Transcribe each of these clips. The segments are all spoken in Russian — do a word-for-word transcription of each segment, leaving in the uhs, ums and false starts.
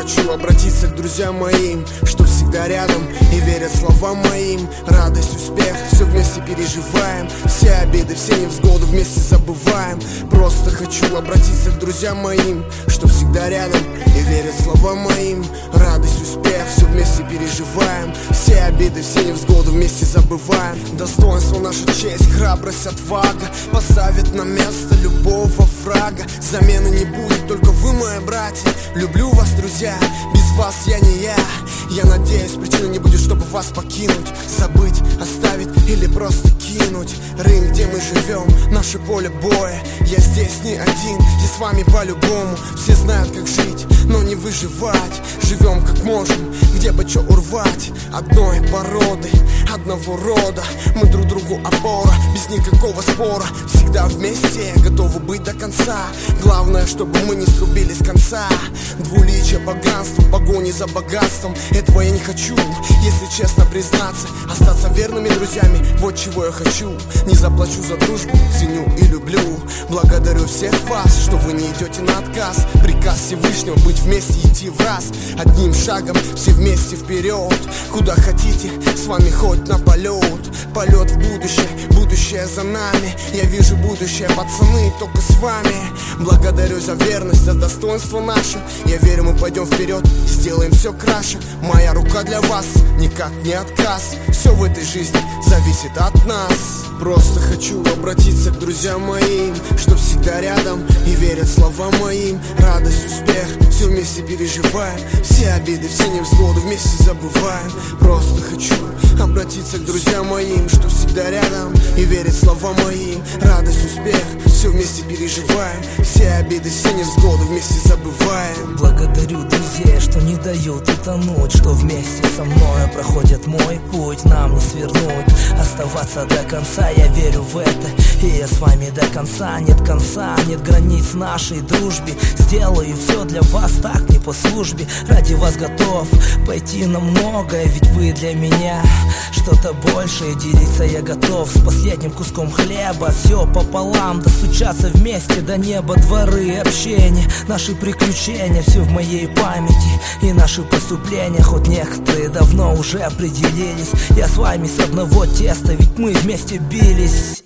хочу обратиться к друзьям моим, что всегда рядом и верят словам моим. Радость, успех, все вместе переживаем. Все обиды, все невзгоды вместе забываем. Просто хочу обратиться к друзьям моим, что всегда рядом и верят словам моим. Радость, успех, все вместе переживаем. Все обиды, все невзгоды вместе забываем. Достоинство, наша честь, храбрость, отвага поставит на место любого врага. Замены не будет, только вы, мои братья. Люблю вас, друзья, без вас я не я. Я надеюсь, причины не будет, чтобы вас покинуть, забыть, оставить или просто кинуть. Рынок, где мы живем, наше поле боя. Я здесь не один, я с вами по-любому. Все знают, как жить, но не выживать. Живем как можем, где бы что урвать. Одной породы, одного рода. Мы друг другу опора, без никакого спора. Всегда вместе, готовы быть до конца. Главное, чтобы мы не срубили с конца. Двуличие, богатство, в погоне за богатством. Этого я не хочу, если честно признаться. Остаться верными друзьями, вот чего я хочу. Не заплачу за дружбу, ценю и люблю. Благодарю всех вас, что вы не идете на отказ. Приказ Всевышнего быть вместе, идти в раз. Одним шагом все вместе вперед. Куда хотите, с вами хоть на полет. Полет в будущее, будущее за нами. Я вижу будущее, пацаны, только с вами. Благодарю за верность, за достоинство наше. Я верю, мы пойдем вперед и сделаем все краше. Моя рука для вас, никак не отказ. Все в этой жизни зависит от нас. Просто хочу обратиться к друзьям моим, что всегда рядом и верят словам моим. Радость, успех, все вместе переживаем. Все обиды, все невзгоды вместе забываем. Просто хочу обратиться к друзьям моим, что всегда рядом и верят словам моим. Радость, успех, все вместе переживаем. Все обиды, все невзгоды вместе забываем. Благодарю друзей, что не дают утонуть, что вместе со мной проходят мой путь. Нам не свернуть, оставаться до конца. Я верю в это, и я с вами до конца. Нет конца, нет границ нашей дружбе. Сделаю все для вас, так не по службе. Ради вас готов пойти на многое, ведь вы для меня что-то большее. Делиться я готов с последним куском хлеба. Все пополам, достучаться вместе до неба. Дворы, общение, наши приключения, все в моей памяти. И наши поступления, хоть некоторые давно уже определились. Я с вами с одного теста, ведь мы вместе бились.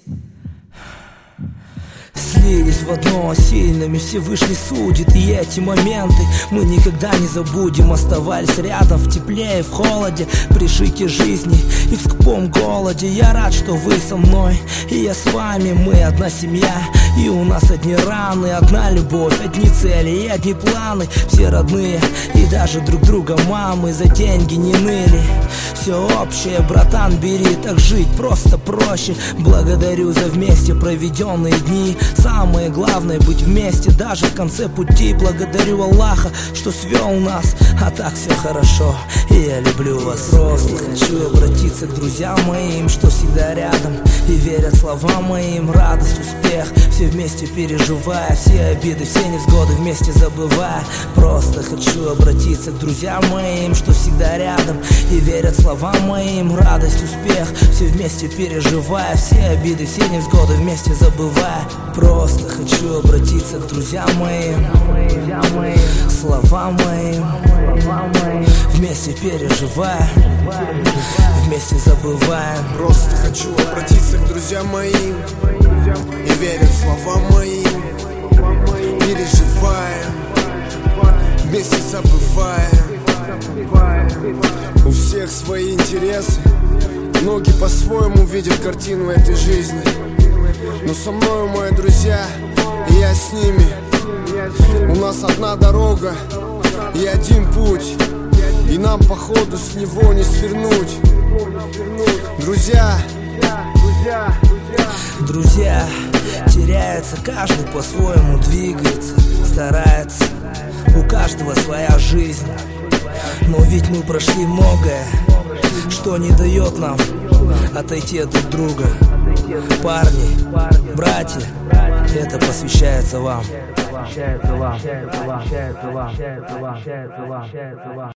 Слились в одно, сильными Всевышний судит. И эти моменты мы никогда не забудем. Оставались рядом в тепле и в холоде, при шике жизни и в скупом голоде. Я рад, что вы со мной, и я с вами. Мы одна семья, и у нас одни раны. Одна любовь, одни цели и одни планы. Все родные, и даже друг друга мамы за деньги не ныли. Все общее, братан, бери, так жить просто проще. Благодарю за вместе проведенные дни. Самое главное быть вместе даже в конце пути. Благодарю Аллаха, что свел нас, а так все хорошо, и я люблю вас. Просто хочу обратиться к друзьям моим, что всегда рядом и верят словам моим. Радость, успех, все вместе переживая. Все обиды, все невзгоды вместе забывая. Просто хочу обратиться к друзьям моим, что всегда рядом и верят словам моим. Радость, успех, все вместе переживая. Все обиды, все невзгоды вместе забывая. Просто хочу обратиться к друзьям моим, словам моим, вместе переживая, вместе забываем. Просто хочу обратиться к друзьям моим и верят словам моим. Переживаем, вместе забываем. У всех свои интересы, многие по-своему видят картину этой жизни. Но со мной мои друзья, и я с ними. У нас одна дорога и один путь, и нам походу с него не свернуть. Друзья, друзья, теряется, каждый по-своему двигается, старается, у каждого своя жизнь. Но ведь мы прошли многое, что не дает нам отойти от друг друга. Парни, братья, это посвящается вам.